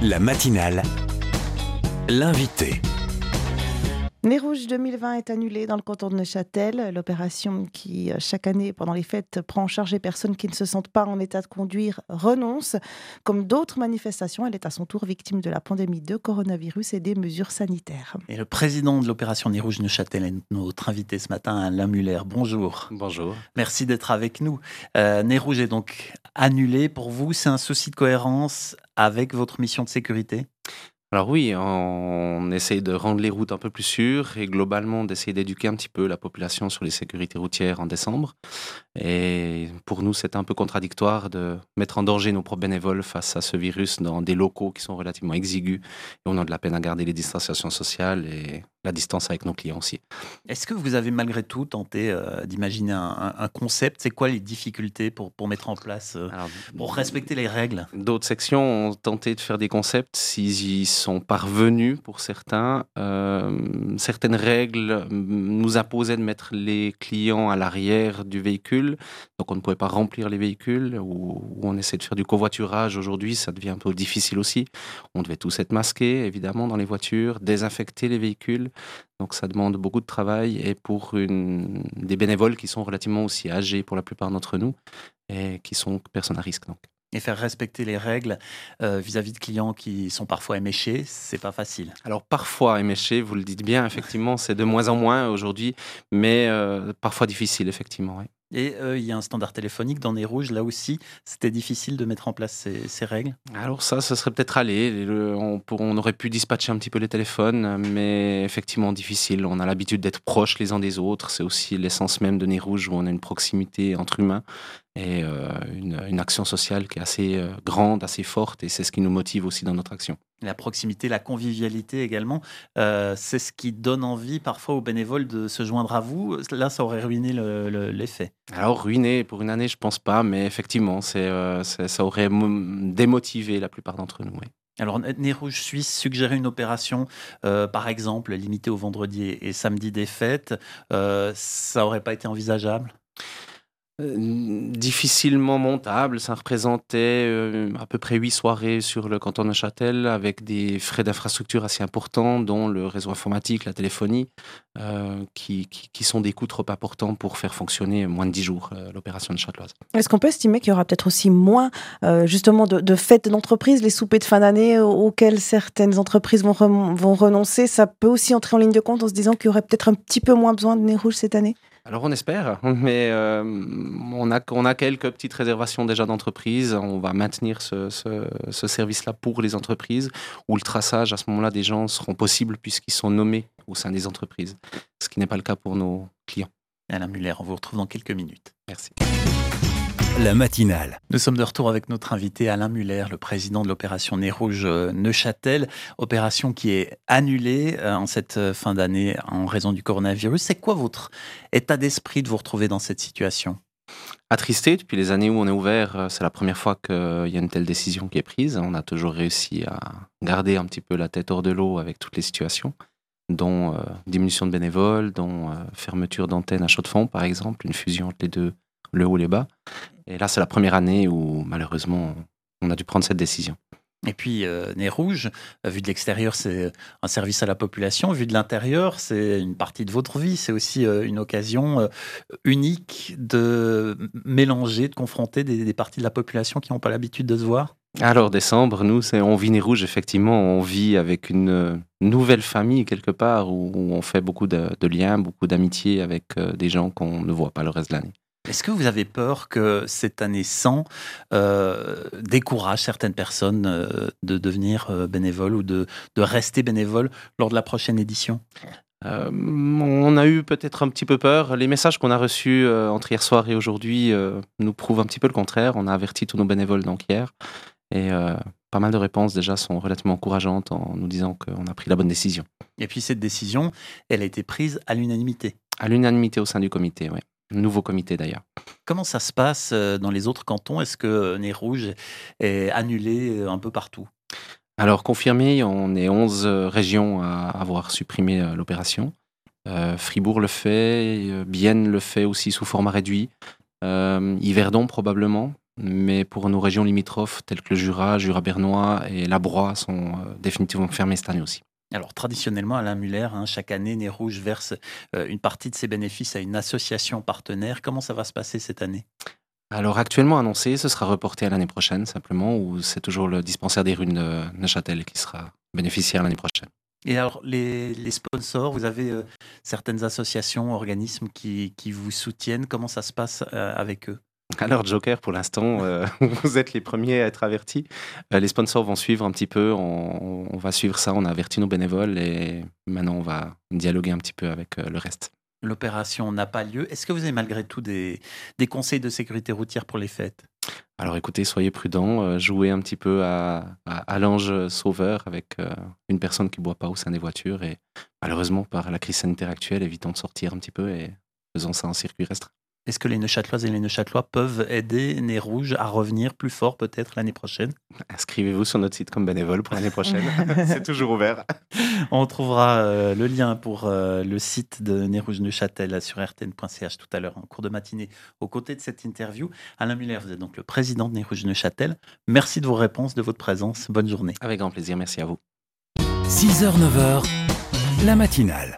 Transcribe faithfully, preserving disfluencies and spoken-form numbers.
La matinale, l'invité. Nez Rouge deux mille vingt est annulée dans le canton de Neuchâtel. L'opération qui, chaque année, pendant les fêtes, prend en charge les personnes qui ne se sentent pas en état de conduire renonce. Comme d'autres manifestations, elle est à son tour victime de la pandémie de coronavirus et des mesures sanitaires. Et le président de l'opération Nez Rouge Neuchâtel est notre invité ce matin, Alain Muller. Bonjour. Bonjour. Merci d'être avec nous. Euh, Nez Rouge est donc annulé. Pour vous, c'est un souci de cohérence avec votre mission de sécurité ? Alors oui, on essaye de rendre les routes un peu plus sûres et globalement d'essayer d'éduquer un petit peu la population sur les sécurités routières en décembre. Et pour nous, c'est un peu contradictoire de mettre en danger nos propres bénévoles face à ce virus dans des locaux qui sont relativement exigus et on a de la peine à garder les distanciations sociales et la distance avec nos clients aussi. Est-ce que vous avez malgré tout tenté euh, d'imaginer un, un, un concept ? C'est quoi les difficultés pour, pour mettre en place, euh, Alors, pour respecter les règles ? D'autres sections ont tenté de faire des concepts, s'ils y sont parvenus pour certains. Euh, certaines règles nous imposaient de mettre les clients à l'arrière du véhicule, donc on ne pouvait pas remplir les véhicules, ou, ou on essaie de faire du covoiturage aujourd'hui, ça devient un peu difficile aussi. On devait tous être masqués, évidemment, dans les voitures, désinfecter les véhicules. Donc ça demande beaucoup de travail et pour une, des bénévoles qui sont relativement aussi âgés pour la plupart d'entre nous et qui sont personnes à risque. Donc. Et faire respecter les règles euh, vis-à-vis de clients qui sont parfois éméchés, c'est pas facile. Alors parfois éméchés, vous le dites bien, effectivement, c'est de moins en moins aujourd'hui, mais euh, parfois difficile, effectivement. Oui. Et euh, il y a un standard téléphonique dans Nez Rouge, là aussi, c'était difficile de mettre en place ces, ces règles ? Alors ça, ça serait peut-être allé, le, on, pour, on aurait pu dispatcher un petit peu les téléphones, mais effectivement difficile. On a l'habitude d'être proches les uns des autres, c'est aussi l'essence même de Nez Rouge où on a une proximité entre humains et euh, une, une action sociale qui est assez euh, grande, assez forte et c'est ce qui nous motive aussi dans notre action. La proximité, la convivialité également, euh, c'est ce qui donne envie parfois aux bénévoles de se joindre à vous. Là, ça aurait ruiné le, le, l'effet. Alors ruiné pour une année, je pense pas, mais effectivement, c'est, euh, c'est, ça aurait mo- démotivé la plupart d'entre nous. Oui. Alors, Nez Rouge Suisse suggérait une opération, euh, par exemple, limitée au vendredi et, et samedi des fêtes. Euh, ça n'aurait pas été envisageable ? Euh, difficilement montable, ça représentait euh, à peu près huit soirées sur le canton de Neuchâtel avec des frais d'infrastructure assez importants dont le réseau informatique, la téléphonie euh, qui, qui, qui sont des coûts trop importants pour faire fonctionner moins de dix jours euh, l'opération neuchâteloise. Est-ce qu'on peut estimer qu'il y aura peut-être aussi moins euh, justement de, de fêtes d'entreprise, les soupers de fin d'année auxquels certaines entreprises vont, re- vont renoncer, ça peut aussi entrer en ligne de compte en se disant qu'il y aurait peut-être un petit peu moins besoin de Nez Rouge cette année ? Alors on espère, mais euh, on, a, on a quelques petites réservations déjà d'entreprises. On va maintenir ce, ce, ce service-là pour les entreprises où le traçage à ce moment-là des gens seront possibles puisqu'ils sont nommés au sein des entreprises, ce qui n'est pas le cas pour nos clients. Alain Muller, on vous retrouve dans quelques minutes. Merci. La matinale. Nous sommes de retour avec notre invité Alain Muller, le président de l'opération Nez Rouge Neuchâtel, opération qui est annulée en cette fin d'année en raison du coronavirus. C'est quoi votre état d'esprit de vous retrouver dans cette situation ? Attristé, depuis les années où on est ouvert, c'est la première fois qu'il y a une telle décision qui est prise. On a toujours réussi à garder un petit peu la tête hors de l'eau avec toutes les situations, dont euh, diminution de bénévoles, dont euh, fermeture d'antennes à Chaux-de-Fonds par exemple, une fusion entre les deux, le haut et les bas. Et là, c'est la première année où, malheureusement, on a dû prendre cette décision. Et puis, euh, Nez Rouge, euh, vu de l'extérieur, c'est un service à la population. Vu de l'intérieur, c'est une partie de votre vie. C'est aussi euh, une occasion euh, unique de mélanger, de confronter des, des parties de la population qui n'ont pas l'habitude de se voir. Alors, décembre, nous, c'est, on vit Nez Rouge, effectivement. On vit avec une nouvelle famille, quelque part, où, où on fait beaucoup de, de liens, beaucoup d'amitié avec euh, des gens qu'on ne voit pas le reste de l'année. Est-ce que vous avez peur que cette année sans euh, décourage certaines personnes euh, de devenir euh, bénévoles ou de, de rester bénévoles lors de la prochaine édition ? euh, On a eu peut-être un petit peu peur. Les messages qu'on a reçus euh, entre hier soir et aujourd'hui euh, nous prouvent un petit peu le contraire. On a averti tous nos bénévoles donc hier et euh, pas mal de réponses déjà sont relativement encourageantes en nous disant qu'on a pris la bonne décision. Et puis cette décision, elle a été prise à l'unanimité ? À l'unanimité au sein du comité, oui. Nouveau comité d'ailleurs. Comment ça se passe dans les autres cantons ? Est-ce que Nez Rouge est annulé un peu partout ? Alors confirmé, on est onze régions à avoir supprimé l'opération. Euh, Fribourg le fait, Bienne le fait aussi sous format réduit. Euh, Yverdon probablement. mais pour nos régions limitrophes telles que le Jura, Jura bernois et la Broye sont euh, définitivement fermées cette année aussi. Alors traditionnellement, Alain Muller, hein, chaque année, Nez Rouge verse euh, une partie de ses bénéfices à une association partenaire. Comment ça va se passer cette année? Alors actuellement annoncé, ce sera reporté à l'année prochaine simplement, où c'est toujours le dispensaire des runes de Neuchâtel qui sera bénéficiaire l'année prochaine. Et alors, les, les sponsors, vous avez euh, certaines associations, organismes qui, qui vous soutiennent. Comment ça se passe euh, avec eux? Alors Joker, pour l'instant, euh, vous êtes les premiers à être avertis. Euh, les sponsors vont suivre un petit peu, on, on va suivre ça, on a averti nos bénévoles et maintenant on va dialoguer un petit peu avec euh, le reste. L'opération n'a pas lieu. Est-ce que vous avez malgré tout des, des conseils de sécurité routière pour les fêtes? Alors écoutez, soyez prudents, euh, jouez un petit peu à, à, à l'ange sauveur avec euh, une personne qui ne boit pas au sein des voitures et malheureusement par la crise sanitaire actuelle, évitons de sortir un petit peu et faisons ça en circuit restreint. Est-ce que les Neuchâteloises et les Neuchâtelois peuvent aider Nez Rouge à revenir plus fort peut-être l'année prochaine? Inscrivez-vous sur notre site comme bénévole pour l'année prochaine, c'est toujours ouvert. On trouvera euh, le lien pour euh, le site de Nez Rouge Neuchâtel sur r t n point c h tout à l'heure en cours de matinée aux côtés de cette interview. Alain Muller, vous êtes donc le président de Nez Rouge Neuchâtel. Merci de vos réponses, de votre présence. Bonne journée. Avec grand plaisir, merci à vous. six heures neuf heures, la matinale.